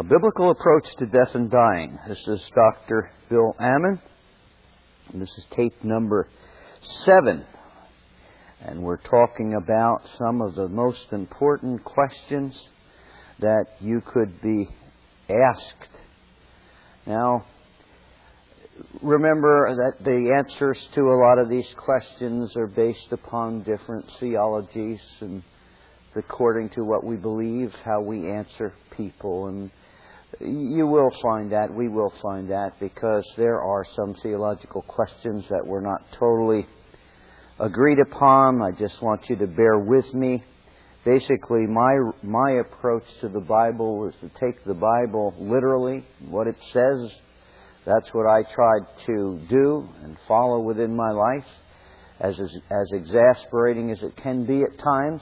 Biblical Approach to Death and Dying. This is Dr. Bill Ammon, and this is tape number 7. And we're talking about some of the most important questions that you could be asked. Now, remember that the answers to a lot of these questions are based upon different theologies, and according to what we believe, how we answer people. And you will find that, we will find that, because there are some theological questions that we're not totally agreed upon. I just want you to bear with me. Basically, my approach to the Bible is to take the Bible literally, what it says. That's what I tried to do and follow within my life, as exasperating as it can be at times.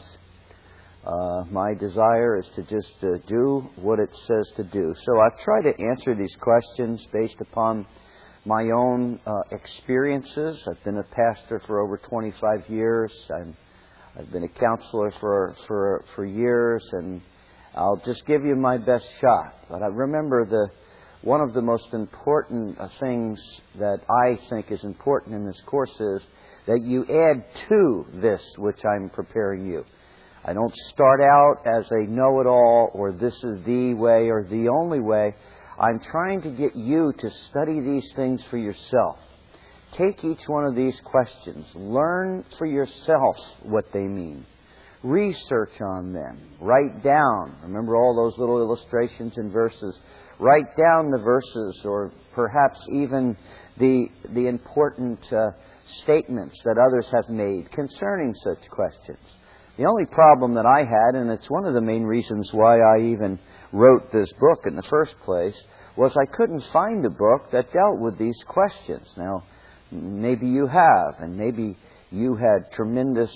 My desire is to just do what it says to do. So I've tried to answer these questions based upon my own experiences. I've been a pastor for over 25 years. I've been a counselor for years, and I'll just give you my best shot. But I remember one of the most important things that I think is important in this course is that you add to this which I'm preparing you. I don't start out as a know-it-all, or this is the way or the only way. I'm trying to get you to study these things for yourself. Take each one of these questions. Learn for yourself what they mean. Research on them. Write down. Remember all those little illustrations and verses. Write down the verses, or perhaps even the important statements that others have made concerning such questions. The only problem that I had, and it's one of the main reasons why I even wrote this book in the first place, was I couldn't find a book that dealt with these questions. Now, maybe you have, and maybe you had tremendous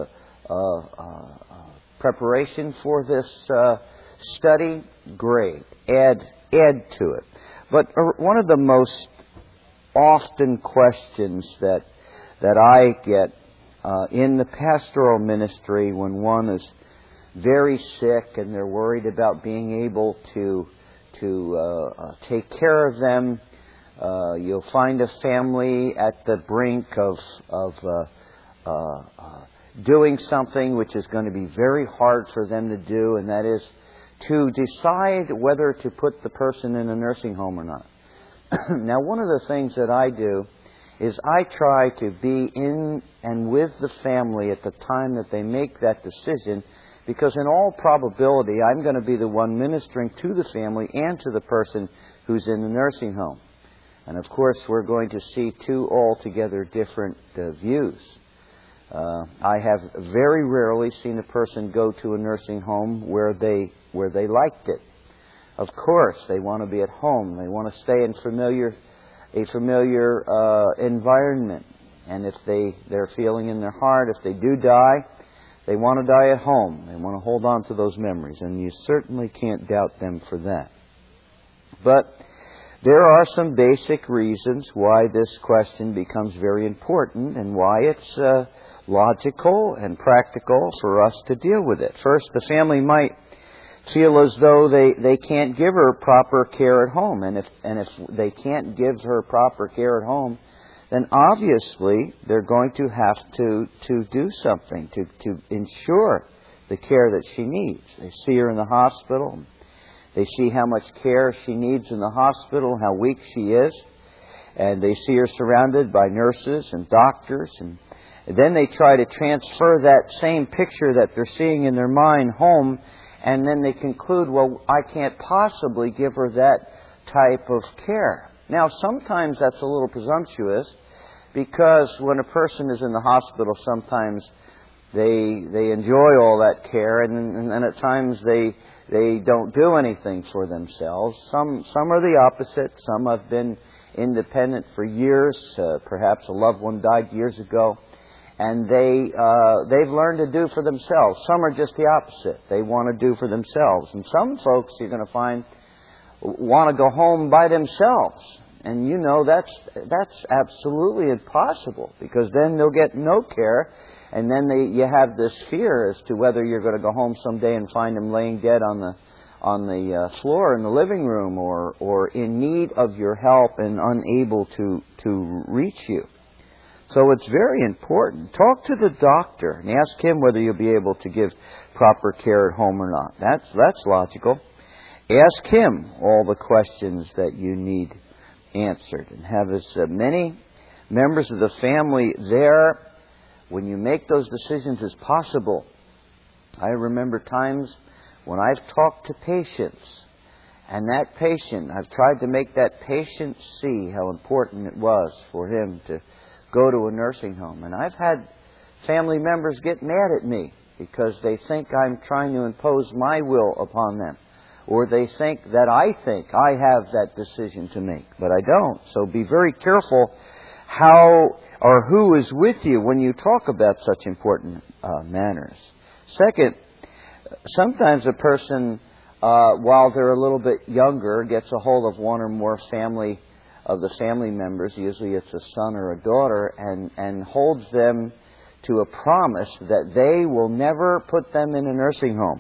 preparation for this study. Great. Add to it. But one of the most often questions that I get in the pastoral ministry, when one is very sick and they're worried about being able to take care of them, you'll find a family at the brink of doing something which is going to be very hard for them to do, and that is to decide whether to put the person in a nursing home or not. Now, one of the things that I do is I try to be in and with the family at the time that they make that decision, because in all probability I'm going to be the one ministering to the family and to the person who's in the nursing home. And of course we're going to see two altogether different views. I have very rarely seen a person go to a nursing home where they liked it. Of course they want to be at home. They want to stay in a familiar environment. And if they're feeling in their heart, if they do die, they want to die at home. They want to hold on to those memories. And you certainly can't doubt them for that. But there are some basic reasons why this question becomes very important, and why it's logical and practical for us to deal with it. First, the family might feel as though they can't give her proper care at home. And if they can't give her proper care at home, then obviously they're going to have to do something to ensure the care that she needs. They see her in the hospital. They see how much care she needs in the hospital, how weak she is. And they see her surrounded by nurses and doctors. And then they try to transfer that same picture that they're seeing in their mind home. And then they conclude, well, I can't possibly give her that type of care. Now, sometimes that's a little presumptuous, because when a person is in the hospital, sometimes they enjoy all that care, and at times they don't do anything for themselves. Some are the opposite. Some have been independent for years. Perhaps a loved one died years ago, and they've learned to do for themselves. Some are just the opposite. They want to do for themselves. And some folks, you're going to find, want to go home by themselves. And you know that's absolutely impossible, because then they'll get no care, and then you have this fear as to whether you're going to go home someday and find them laying dead on on the floor in the living room or in need of your help and unable to reach you. So it's very important. Talk to the doctor and ask him whether you'll be able to give proper care at home or not. That's logical. Ask him all the questions that you need answered and have as many members of the family there when you make those decisions as possible. I remember times when I've talked to patients, and that patient, I've tried to make that patient see how important it was for him to go to a nursing home. And I've had family members get mad at me because they think I'm trying to impose my will upon them. Or they think that I have that decision to make, but I don't. So be very careful how or who is with you when you talk about such important matters. Second, sometimes a person, while they're a little bit younger, gets a hold of one or more of the family members, usually it's a son or a daughter, and holds them to a promise that they will never put them in a nursing home.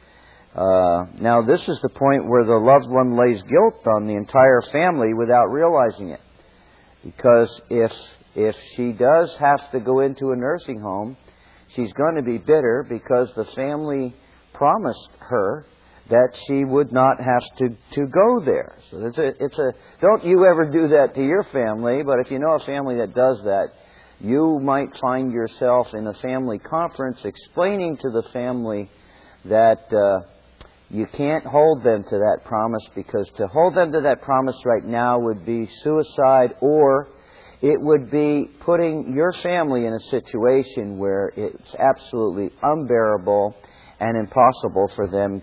Now, this is the point where the loved one lays guilt on the entire family without realizing it. Because if she does have to go into a nursing home, she's going to be bitter because the family promised her that she would not have to go there. So don't you ever do that to your family, but if you know a family that does that, you might find yourself in a family conference explaining to the family that you can't hold them to that promise, because to hold them to that promise right now would be suicide, or it would be putting your family in a situation where it's absolutely unbearable and impossible for them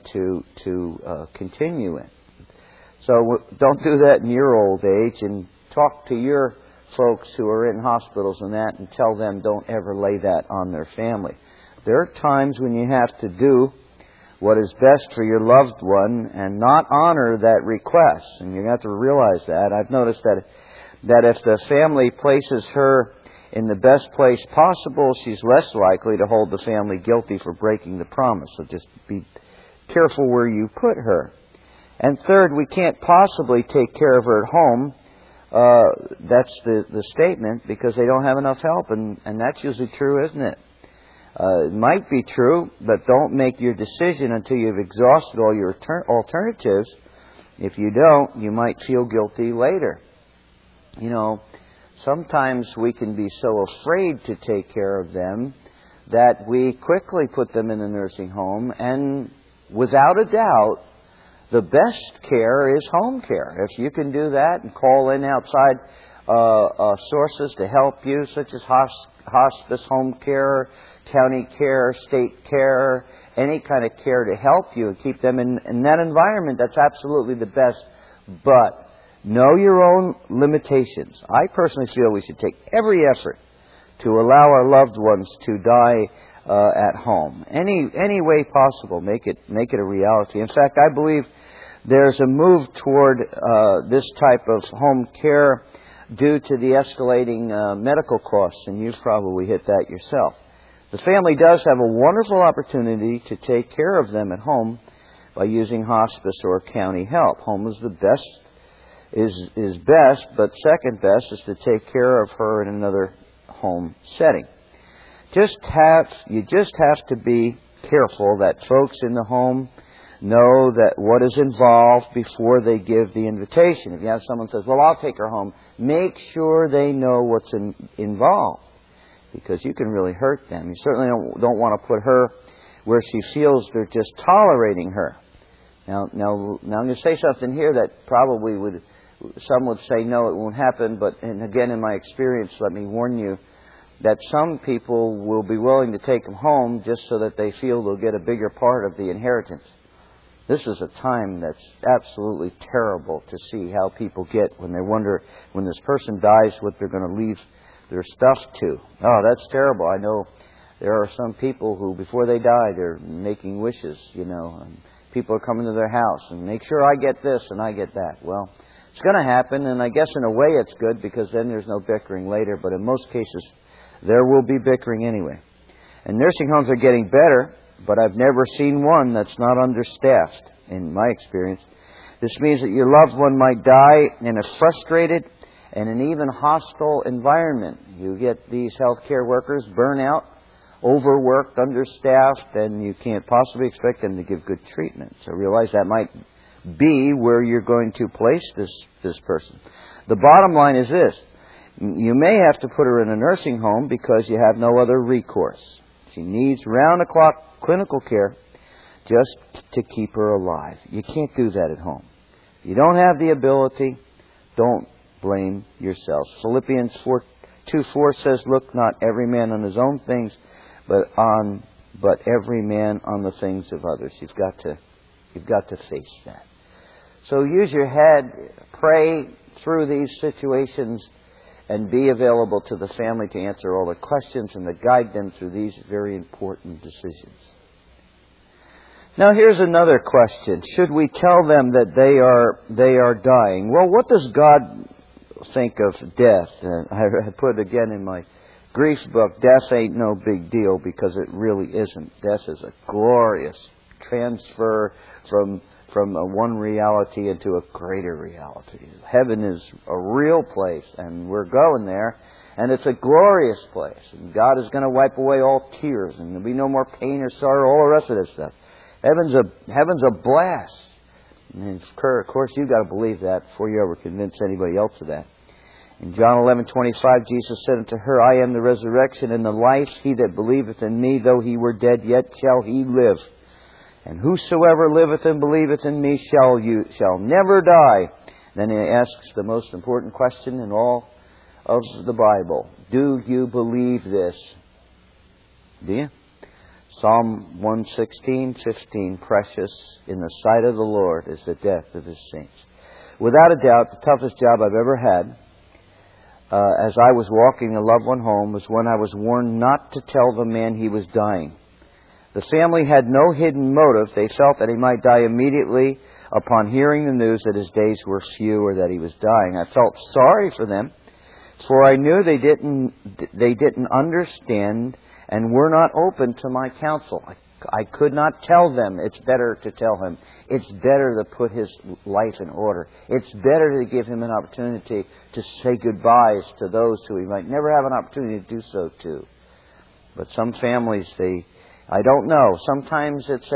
to continue in. So don't do that in your old age, and talk to your folks who are in hospitals and that, and tell them don't ever lay that on their family. There are times when you have to do what is best for your loved one and not honor that request. And you have to realize that. I've noticed that if the family places her in the best place possible, she's less likely to hold the family guilty for breaking the promise. So just be careful where you put her. And third, we can't possibly take care of her at home. That's the statement, because they don't have enough help. And that's usually true, isn't it? It might be true, but don't make your decision until you've exhausted all your alternatives. If you don't, you might feel guilty later. You know, sometimes we can be so afraid to take care of them that we quickly put them in a nursing home, and without a doubt, the best care is home care. If you can do that and call in outside sources to help you, such as hospice, home care, county care, state care, any kind of care to help you and keep them in that environment, that's absolutely the best. But know your own limitations. I personally feel we should take every effort to allow our loved ones to die at home. Any way possible, make it a reality. In fact, I believe there's a move toward this type of home care due to the escalating medical costs, and you've probably hit that yourself. The family does have a wonderful opportunity to take care of them at home by using hospice or county help. Home is the best, is best, but second best is to take care of her in another home setting. You just have to be careful that folks in the home know that what is involved before they give the invitation. If you have someone who says, well, I'll take her home, make sure they know what's involved, because you can really hurt them. You certainly don't want to put her where she feels they're just tolerating her. Now I'm going to say something here that probably some would say, no, it won't happen, but and again, in my experience, let me warn you that some people will be willing to take them home just so that they feel they'll get a bigger part of the inheritance. This is a time that's absolutely terrible to see how people get when they wonder, when this person dies, what they're going to leave their stuff to. Oh, that's terrible. I know there are some people who, before they die, they're making wishes, and people are coming to their house and make sure I get this and I get that. Well, it's going to happen, and I guess in a way it's good, because then there's no bickering later, but in most cases there will be bickering anyway. And nursing homes are getting better, but I've never seen one that's not understaffed. in my experience. This means that your loved one might die in a frustrated and an even hostile environment. You get these healthcare workers burn out, overworked, understaffed, and you can't possibly expect them to give good treatment. So realize that might be where you're going to place this person. The bottom line is this. You may have to put her in a nursing home because you have no other recourse. She needs round-the-clock clinical care just to keep her alive. You can't do that at home. If you don't have the ability, don't blame yourselves. Philippians 2:4 says, "Look not every man on his own things, but every man on the things of others." You've got to face that. So use your head, pray through these situations, and be available to the family to answer all the questions and to guide them through these very important decisions. Now here's another question. Should we tell them that they are dying? Well, what does God think of death? I put again in my grief book, death ain't no big deal, because it really isn't. Death is a glorious transfer from one reality into a greater reality. Heaven is a real place, and we're going there, and it's a glorious place. And God is going to wipe away all tears, and there'll be no more pain or sorrow, all the rest of this stuff. Heaven's a blast. And of course, you've got to believe that before you ever convince anybody else of that. In John 11:25, Jesus said unto her, "I am the resurrection and the life. He that believeth in me, though he were dead, yet shall he live. And whosoever liveth and believeth in me shall never die." Then he asks the most important question in all of the Bible. Do you believe this? Do you? Psalm 116:15, "Precious in the sight of the Lord is the death of His saints." Without a doubt, the toughest job I've ever had, as I was walking a loved one home, was when I was warned not to tell the man he was dying. The family had no hidden motive. They felt that he might die immediately upon hearing the news that his days were few or that he was dying. I felt sorry for them, for I knew they didn't understand and were not open to my counsel. I could not tell them it's better to tell him. It's better to put his life in order. It's better to give him an opportunity to say goodbyes to those who he might never have an opportunity to do so to. But some families, I don't know. Sometimes it's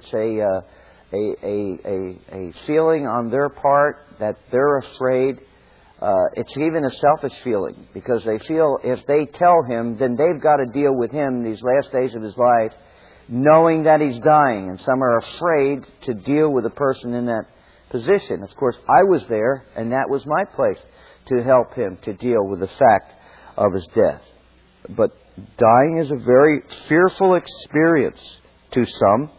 a feeling on their part that they're afraid. It's even a selfish feeling, because they feel if they tell him, then they've got to deal with him these last days of his life, knowing that he's dying. And some are afraid to deal with a person in that position. Of course, I was there, and that was my place to help him to deal with the fact of his death. But dying is a very fearful experience to some.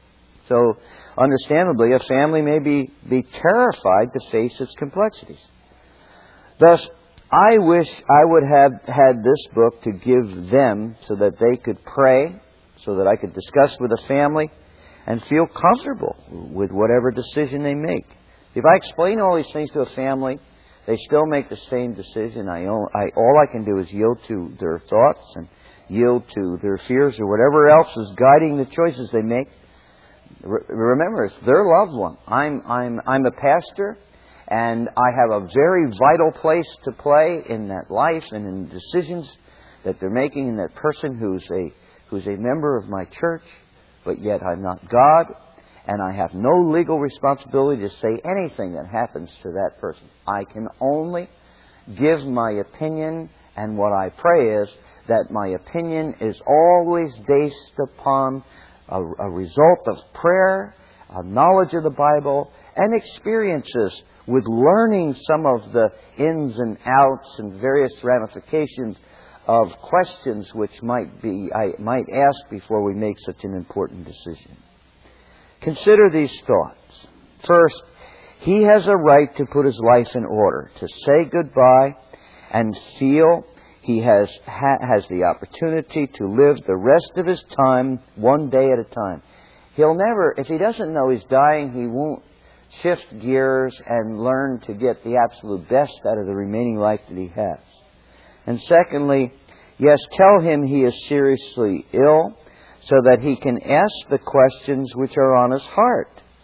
So, understandably, a family may be terrified to face its complexities. Thus, I wish I would have had this book to give them so that they could pray, so that I could discuss with the family and feel comfortable with whatever decision they make. If I explain all these things to a family, they still make the same decision. All I can do is yield to their thoughts and yield to their fears or whatever else is guiding the choices they make. Remember, it's their loved one. I'm a pastor, and I have a very vital place to play in that life and in the decisions that they're making in that person who's a member of my church, but yet I'm not God, and I have no legal responsibility to say anything that happens to that person. I can only give my opinion, and what I pray is that my opinion is always based upon a result of prayer, a knowledge of the Bible, and experiences with learning some of the ins and outs and various ramifications of questions which I might ask before we make such an important decision. Consider these thoughts. First, he has a right to put his life in order, to say goodbye and feel he has the opportunity to live the rest of his time one day at a time. He'll never, if he doesn't know he's dying, he won't shift gears and learn to get the absolute best out of the remaining life that he has. And secondly, yes, tell him he is seriously ill so that he can ask the questions which are on his heart.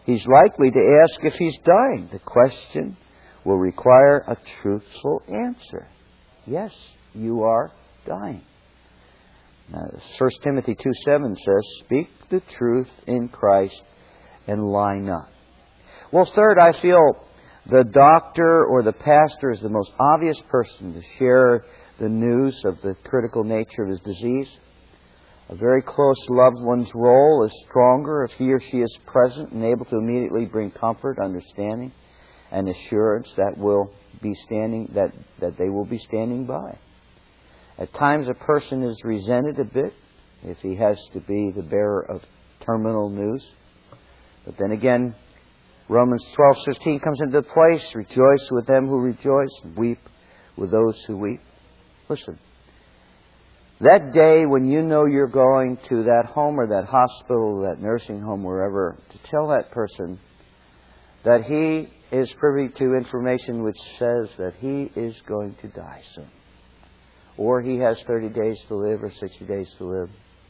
he's likely to ask if he's dying. The question will require a truthful answer. Yes, you are dying. Now, 1 Timothy 2:7 says, speak the truth in Christ and lie not. Well, third, I feel the doctor or the pastor is the most obvious person to share the news of the critical nature of his disease. A very close loved one's role is stronger if he or she is present and able to immediately bring comfort, understanding, and assurance that they will be standing by. At times a person is resented a bit if he has to be the bearer of terminal news. But then again, Romans 12:15 comes into place. Rejoice with them who rejoice, and weep with those who weep. Listen, that day when you know you're going to that home or that hospital, that nursing home, wherever, to tell that person that he is privy to information which says that he is going to die soon. Or he has 30 days to live or 60 days to live.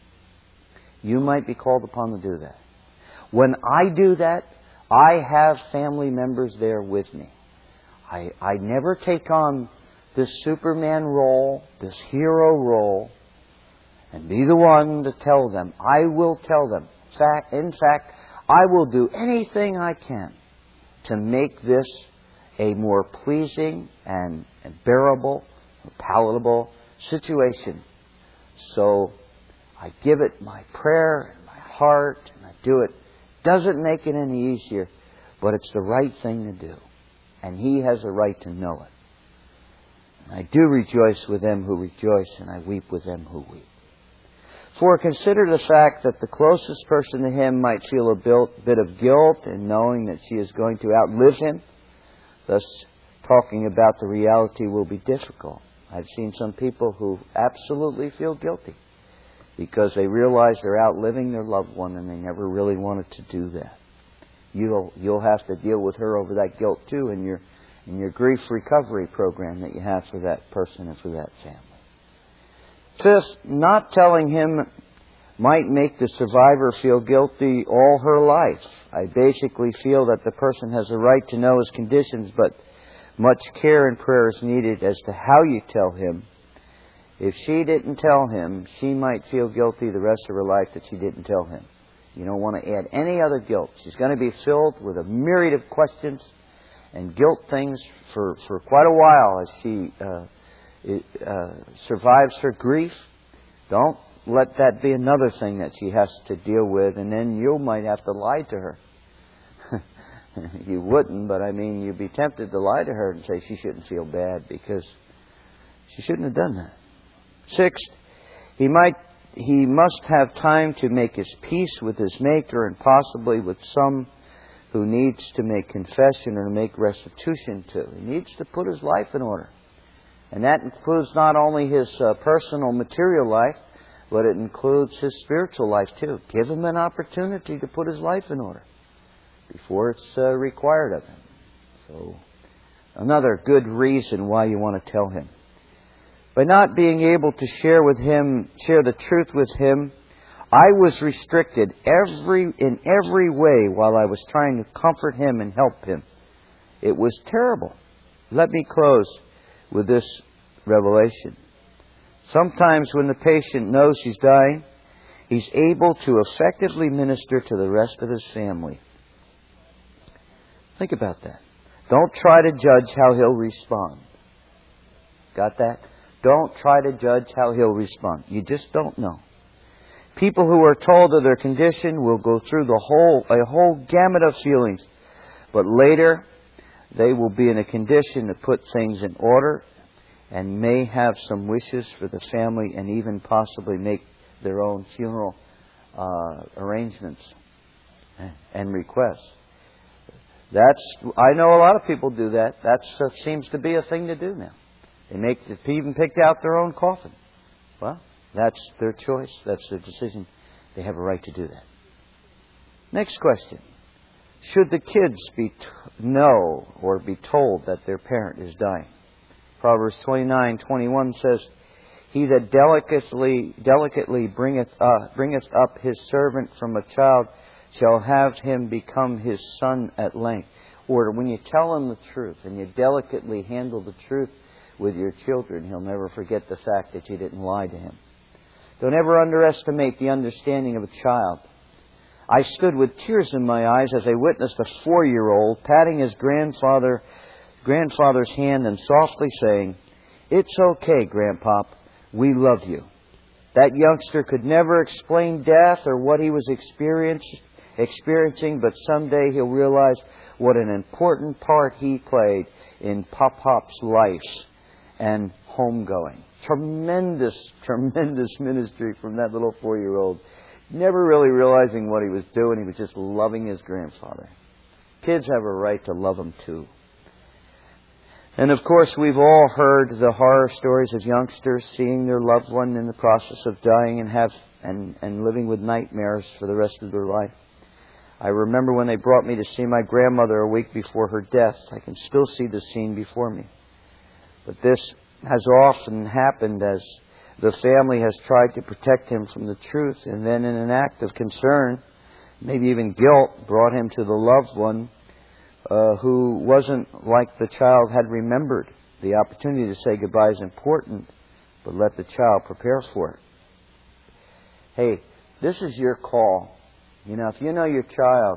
You might be called upon to do that. When I do that, I have family members there with me. I never take on this Superman role, this hero role, and be the one to tell them. I will tell them. In fact, I will do anything I can to make this a more pleasing and bearable, palatable situation. So I give it my prayer and my heart, and I do it. Doesn't make it any easier, but it's the right thing to do. And he has a right to know it. And I do rejoice with them who rejoice, and I weep with them who weep. For consider the fact that the closest person to him might feel a bit of guilt in knowing that she is going to outlive him. Thus, talking about the reality will be difficult. I've seen some people who absolutely feel guilty because they realize they're outliving their loved one and they never really wanted to do that. You'll have to deal with her over that guilt too in your grief recovery program that you have for that person and for that family. Fifth, not telling him might make the survivor feel guilty all her life. I basically feel that the person has a right to know his conditions, but much care and prayer is needed as to how you tell him. If she didn't tell him, she might feel guilty the rest of her life that she didn't tell him. You don't want to add any other guilt. She's going to be filled with a myriad of questions and guilt things for quite a while as she survives her grief. Don't let that be another thing that she has to deal with, and then you might have to lie to her. You wouldn't, but I mean, you'd be tempted to lie to her and say she shouldn't feel bad because she shouldn't have done that. Sixth, he must have time to make his peace with his Maker and possibly with some who needs to make confession or make restitution to. He needs to put his life in order. And that includes not only his personal material life, but it includes his spiritual life too. Give him an opportunity to put his life in order before it's required of him. So, another good reason why you want to tell him. By not being able to share the truth with him, I was restricted in every way while I was trying to comfort him and help him. It was terrible. Let me close with this revelation. Sometimes when the patient knows he's dying, he's able to effectively minister to the rest of his family. Think about that. Don't try to judge how he'll respond. Got that? Don't try to judge how he'll respond. You just don't know. People who are told of their condition will go through a whole gamut of feelings, but later they will be in a condition to put things in order and may have some wishes for the family and even possibly make their own funeral arrangements and requests. I know a lot of people do that. That seems to be a thing to do now. They even picked out their own coffin. Well, that's their choice. That's their decision. They have a right to do that. Next question. Should the kids know or be told that their parent is dying? Proverbs 29:21 says, He that delicately bringeth up his servant from a child shall have him become his son at length. Or when you tell him the truth and you delicately handle the truth with your children, he'll never forget the fact that you didn't lie to him. Don't ever underestimate the understanding of a child. I stood with tears in my eyes as I witnessed a 4-year-old patting his grandfather's hand and softly saying, "It's okay, Grandpop. We love you." That youngster could never explain death or what he was experiencing, but someday he'll realize what an important part he played in Pop-Pop's life and homegoing. Tremendous, tremendous ministry from that little 4-year-old. Never really realizing what he was doing. He was just loving his grandfather. Kids have a right to love him too. And of course, we've all heard the horror stories of youngsters seeing their loved one in the process of dying and living with nightmares for the rest of their life. I remember when they brought me to see my grandmother a week before her death. I can still see the scene before me. But this has often happened as the family has tried to protect him from the truth, and then in an act of concern, maybe even guilt, brought him to the loved one who wasn't like the child had remembered. The opportunity to say goodbye is important, but let the child prepare for it. Hey, this is your call. You know, if you know your child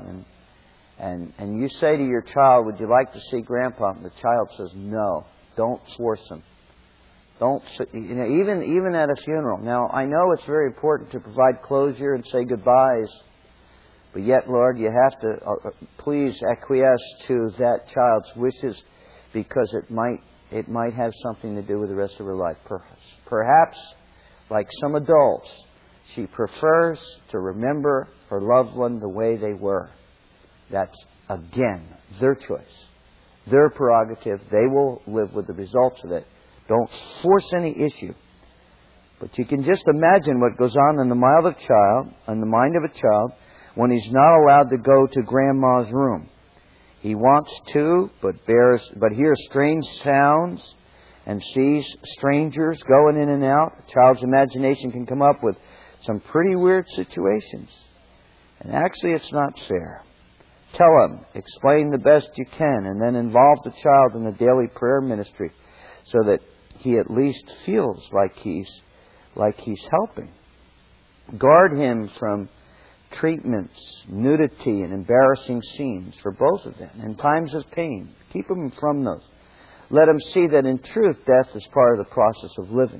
and you say to your child, "Would you like to see Grandpa?" and the child says no, don't force him. Don't, even at a funeral. Now, I know it's very important to provide closure and say goodbyes, but yet, Lord, you have to please acquiesce to that child's wishes, because it might have something to do with the rest of her life. Perhaps, like some adults, she prefers to remember her loved one the way they were. That's, again, their choice, their prerogative. They will live with the results of it. Don't force any issue. But you can just imagine what goes on in the mind of a child when he's not allowed to go to Grandma's room. He wants to, but hears strange sounds and sees strangers going in and out. A child's imagination can come up with some pretty weird situations. And actually, it's not fair. Tell him, explain the best you can, and then involve the child in the daily prayer ministry so that he at least feels like he's helping. Guard him from treatments, nudity, and embarrassing scenes for both of them. In times of pain, keep him from those. Let him see that in truth, death is part of the process of living.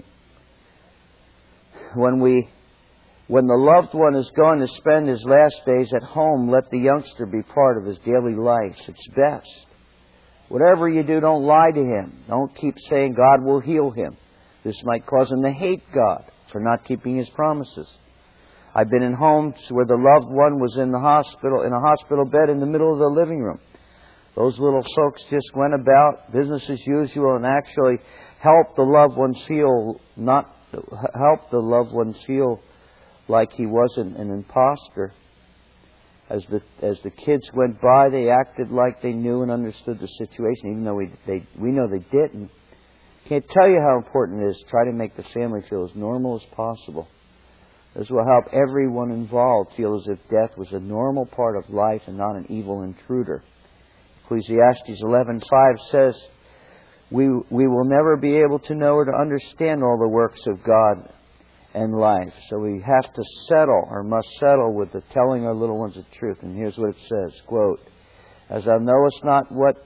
When the loved one is going to spend his last days at home, let the youngster be part of his daily life. It's best. Whatever you do, don't lie to him. Don't keep saying God will heal him. This might cause him to hate God for not keeping His promises. I've been in homes where the loved one was in a hospital bed in the middle of the living room. Those little folks just went about business as usual and actually helped the loved one feel like he wasn't an imposter. As the kids went by, they acted like they knew and understood the situation, even though we know they didn't. Can't tell you how important it is to try to make the family feel as normal as possible. This will help everyone involved feel as if death was a normal part of life and not an evil intruder. Ecclesiastes 11:5 says, we will never be able to know or to understand all the works of God and life. So we have to must settle with the telling our little ones the truth. And here's what it says, quote, "As thou knowest not what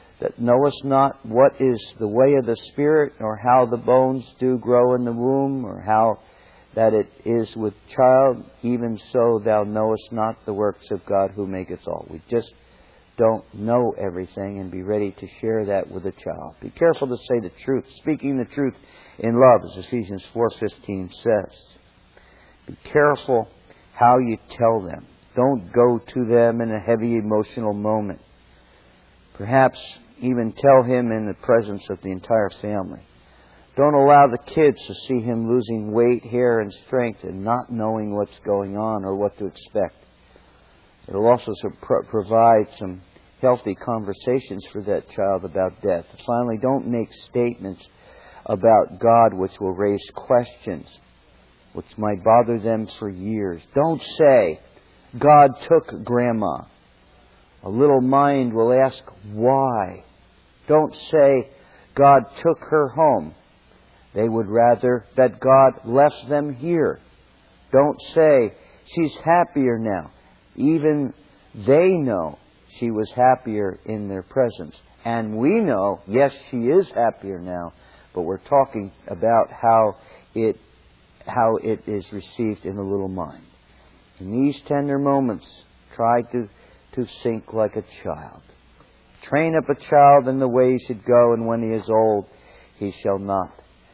is the way of the Spirit, or how the bones do grow in the womb, or how that it is with child, even so thou knowest not the works of God who maketh all." We just don't know everything, and be ready to share that with a child. Be careful to say the truth, speaking the truth in love, as Ephesians 4:15 says. Be careful how you tell them. Don't go to them in a heavy emotional moment. Perhaps even tell him in the presence of the entire family. Don't allow the kids to see him losing weight, hair, and strength and not knowing what's going on or what to expect. It will also provide some healthy conversations for that child about death. Finally, don't make statements about God which will raise questions, which might bother them for years. Don't say, God took Grandma. A little mind will ask, why? Don't say, God took her home. They would rather that God left them here. Don't say, she's happier now. Even they know she was happier in their presence. And we know, yes, she is happier now, but we're talking about how it is received in the little mind. In these tender moments, try to think like a child. Train up a child in the way he should go, and when he is old, he shall not.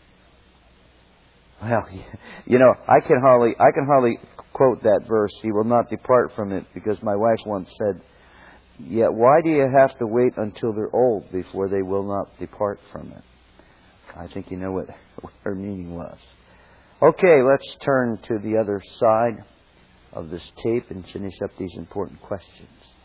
Well, I can hardly quote that verse, he will not depart from it, because my wife once said, yeah, why do you have to wait until they're old before they will not depart from it? I think you know what her meaning was. Okay, let's turn to the other side of this tape and finish up these important questions.